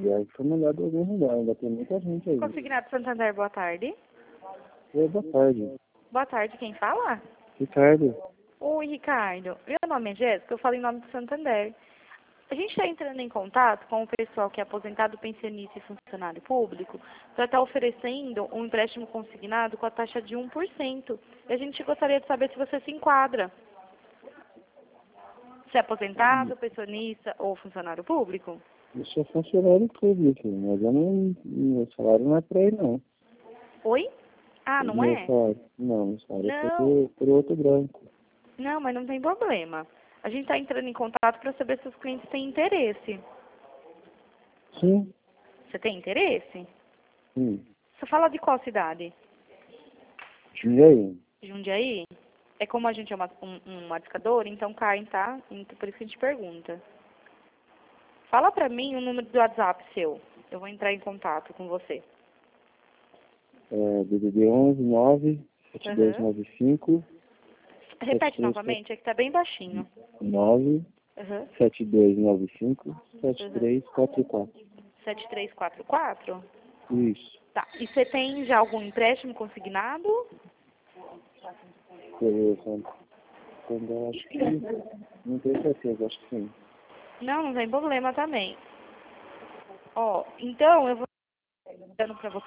já foi mandado em algum lugar, ainda tem muita gente aí. Consignado Santander, boa tarde. Oi, boa tarde. Boa tarde, quem fala? Ricardo. Oi, Ricardo. Meu nome é Jéssica, eu falo em nome do Santander. A gente está entrando em contato com o pessoal que é aposentado, pensionista e funcionário público para estar oferecendo um empréstimo consignado com a taxa de 1%. E a gente gostaria de saber se você se enquadra. Se é aposentado, pensionista ou funcionário público? Eu sou funcionário público, mas eu não, meu salário não é pra ir, não. Oi? Ah, não Meu é? salário, não, meu salário é Não. por outro branco. Não, mas não tem problema. A gente está entrando em contato para saber se os clientes têm interesse. Sim, Você tem interesse? sim. Você fala de qual cidade? E aí? Jundiaí? É como a gente é uma discadora, então cai, tá? Então, por isso que a gente pergunta. Fala pra mim o número do WhatsApp seu. Eu vou entrar em contato com você. É DDD 11 9 Aham. 7295 Repete novamente, é que tá bem baixinho. 9 Aham. 7295 Aham. 7344. 7344? Isso. Tá. E você tem já algum empréstimo consignado? Quando acho que não tenho certeza, acho que sim. Não, não tem problema também. Ó, então eu vou dando pra você